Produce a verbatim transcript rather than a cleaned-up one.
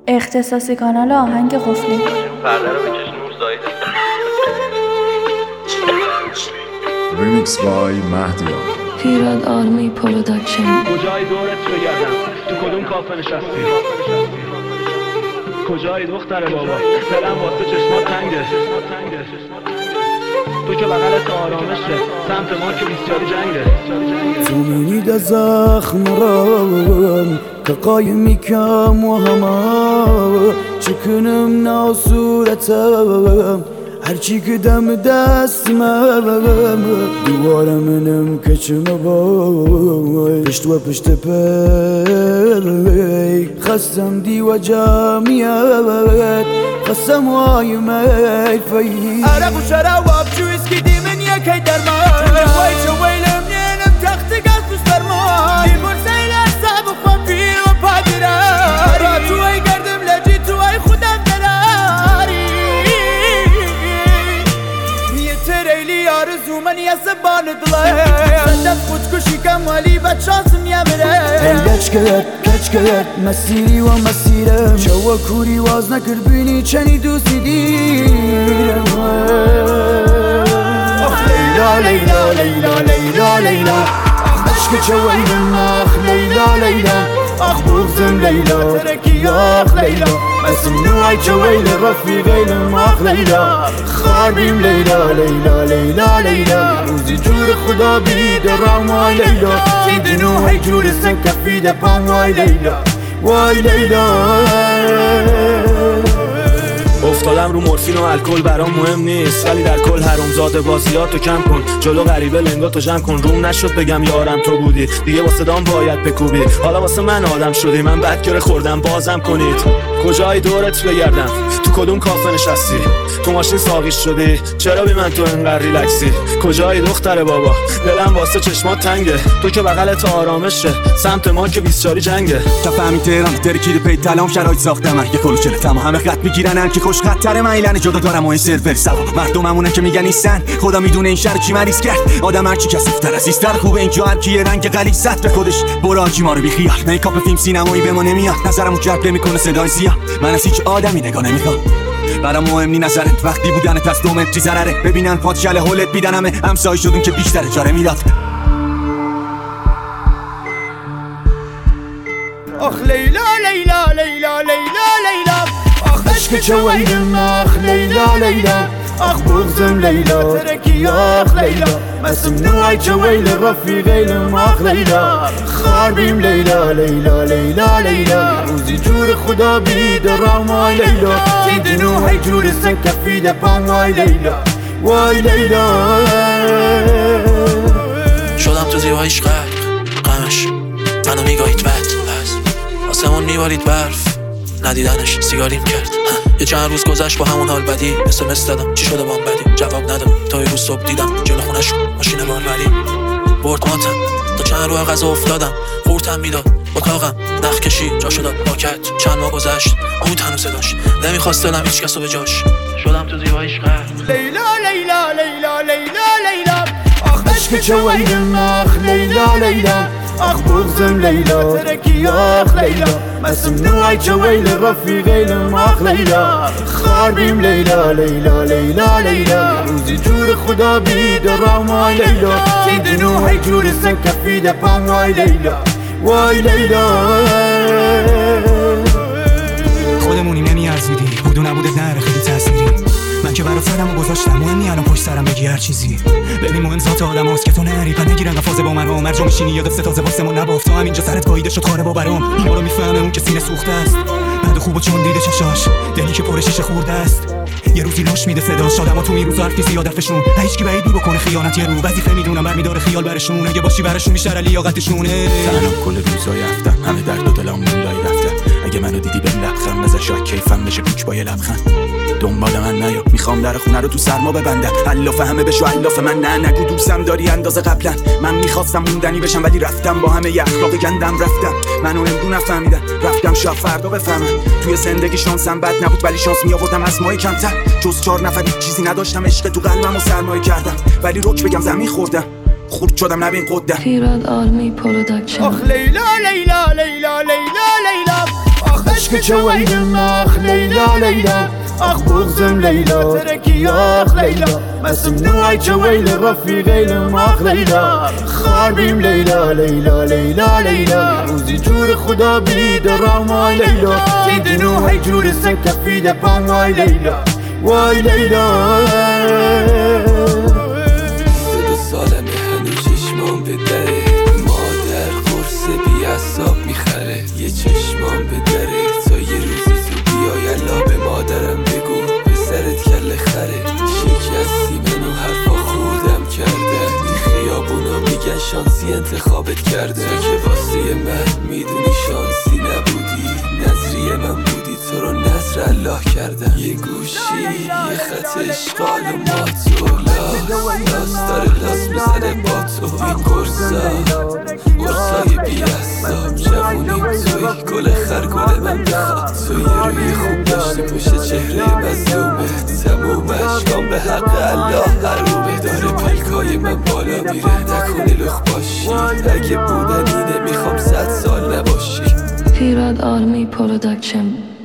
اختصاصی کانال آهنگ قفلی. پرده رو بکش نور زایده. ریمیکس بای مهدیان. پیراد آرمی پروداکشن. کجای دورت بگردم؟ تو کدوم کافه نشستی؟ کجای دختر بابا؟ دلم واسه چشمات تنگه. تو که بغلت آرامشه، سمت ما که بیسیاری جنگه. تو میدید زخم رام که قایمی کم و همه چکنم نا صورتم هرچی که دم دستمم دوار منم کچم بای پشت و پشت پی خستم دی و جامعیت خستم وای میفی عرق و شراب جو اسکی دی من یکی درمان وای چو ویلم نینم تخت گست دوست درمان دی برسیل اصاب و خواب پیر و پادرار را تو ای گردم لجی تو ای خودم دلاری یه تریلی آرزو من یه سبان دلار صدف خودکشی کمالی بد شانسم یمره هیلچ کرد کچ کرد مسیری و مسیرم شو کوری واز نکرد بینی چنی دوستی دیرم آخ لیلا لیلا لیلا لیلا لیلا آخ عشق چویلم آخ لیلا لیلا آخ بغزم لیلا ترکی آخ لیلا اسم نوعی چویل رفیقیلم آخ لیلا خاربیم لیلا لیلا لیلا لیلا روزی جور خدا بید رام وای لیلا تیدنو هی جور سن کفید پام وای لیلا وای لیلا افتادم رو مورفین و الکل برام مهم نیست، ولی در کل حرومزاده بازیاتو کم کن، جلو غریبه لنگاتو جمع کن. روم نشد بگم یارم تو بودی، دیگه واسه دام باید بکوبی. حالا واسه من آدم شدی، من بدگره خوردم بازم کنید. کجای دورت بگردم؟ تو کدوم کافه نشستی؟ تو ماشین ساقیش شدی؟ چرا بی من تو انقدر ریلکسی؟ کجای دختر بابا؟ دلم واسه چشمات تنگه. تو که بغلت آرامشه، سمت ما که بیسچاری جنگه. تا فهمی تهران ترکید پی تلام شرایط ساختم من یه کلوچله تمام همه خط میگیرن که خوش خطر من ایلن جدا دارم و این سرور سوا مردممونه که میگن نیستن. خدا میدونه این شهر کی مریض کرد. آدم هرچی کثیف‌تر از ایستر خوبه اینجا هر کی یه رنگ غلیظ به خودش براجی ما رو بی خیال. میکاپ فیلم سینمایی به ما نمیاد، نظرمو جلب نمیکنه صدای زیاد. من از هیچ آدمی نگاه نمیخوام، برام مهم نی نظرت. وقتی بودنت از دو متری ضرره، ببینن پادشل هولت بیدن همه همسایه شدون که بیشتر اجاره میداد. آخ لیلا لیلا لیلا لیلا لیلا آخ عشق چویلم آخ لیلا لیلا آخ بغزم لیلا ترکی آخ لیلا مسم نوعی چویل رفیقیلم آخ لیلا خاربیم لیلا لیلا لیلا لیلا روزی جور خدا بید رام وای لیلا تیدنو هی جور سن کفید پام وای لیلا وای لیلا شدم تو زیباییش غرق غمش منو میگاهید بد آسمون میبارید برف ندیدنش سیگاریم کرد. یه چند روز گذشت با همون حال بدی اسمس دادم چی شده بام بدی جواب نداد تا یه روز صبح دیدم جلو خونش ماشین باربری برد ماتم تا چند روز غذا افتادم خورتم میداد اتاقم نخ کشی جا شداد پاکت چند ماه گذشت اون هنوز صداش نمیخواست دلم هیچ کسو به جاش. شدم تو زیباییش غرق لیلا لیلا لیلا لیلا لیلا آخ عشق چویلم آخ لیلا لیلا آخ بغزم لیلا ترکی آخ لیلا مسم نوعی چویل رفیقیلم آخ لیلا خاربیم لیلا لیلا لیلا لیلا روزی جور خدا بید رام وای لیلا تیدنو هی جور سن کفید پام وای لیلا وای لیلا خودمونی نمیارزیدی بود و نبودت نره خیلی تأثیری. من که برا سرم و گذاشتم مهم نی الان پشت سرم بگی هر چیزی. ببین مهم ذات آدم هست که تو نری پن نگیرن قفازه با من و مرجا میشینی یا دسته تازه واسمون نبافت. تو همینجا سرت گاییده شد خاره با برام اینا رو میفهمه اون که سینه سوخته است. بعد خوب و چون دیده چشاش دلی که پر شیشه خورده است. یه روزی لاش میده صداش آدما تو این روزا حرفی زیاد حرفشون هیچ کی بعید بکنه خیانت یه رو وظیفه میدونم برمیداره خیال برشون اگه باشی برشون بیشتر لیاقتشونه. تنها کل روزای هفتم همه درد و دلم مولای رفتم. اگه منو دیدی بهم لبخند نزد شاید کیفم بشه کوچ با یه لبخند. دنبال من نیا میخوام در خونه رو تو سرما ببندم. الاف همه بشو الاف من نه نگو دوستم داری اندازه قبلا. من میخواستم موندنی بشم ولی رفتم با همه ی اخلاق گندم رفتم. منو امرو نفهمیدن رفتم شاید فردا بفهمن. توی زندگی شانسم بد نبود ولی شانس میآوردم از مای کمتر. جز چهار نفر چیزی نداشتم عشق تو قلبمو سرمایه کردم ولی رک بگم زمین خوردم خورد شدم نبین قدم. پیراد آرمی پروداکشن آخ لیلا لیلا لیلا لیلا لیلا آخ عشق عشق چه ویل مخ لیلا لیلا اخ بغزم لیلا ترکی اخ لیلا مسم نوعی چه ویل رفیق غیل مخ لیلا خاربیم لیلا لیلا لیلا لیلا روزی جور خدا بید رامای لیلا تیدنو های جور سکفید پام وای لیلا وای لیلا دو سالمه هنو چشمام به دره مادر قرص بی اصاب میخره یه چشمام به دره تا یه روزی تو بیای الله به مادرم بگو پسرت کله خره شکستی منو حرفا خودم کرده این خیابونا میگن شانسی انتخابت کرده که واسه من میدونی شانسی نبودی نظریه من بودی تو رو نظر الله کردم یه گوشی یه خط اشغال و ماتو لاس لاس داره لاس میزنه با تو این قرصا قرصای بی اصاب جوونیم توی گل خرگل من بخواد تو یه روی خوب داشتی پشت چهره مظلومه تموم اشکام به حق الله حرومه داره پلکای من بالا میره نکنی لخ باشی اگه بودن اینه میخوام صد سال نباشی Pirad Army Production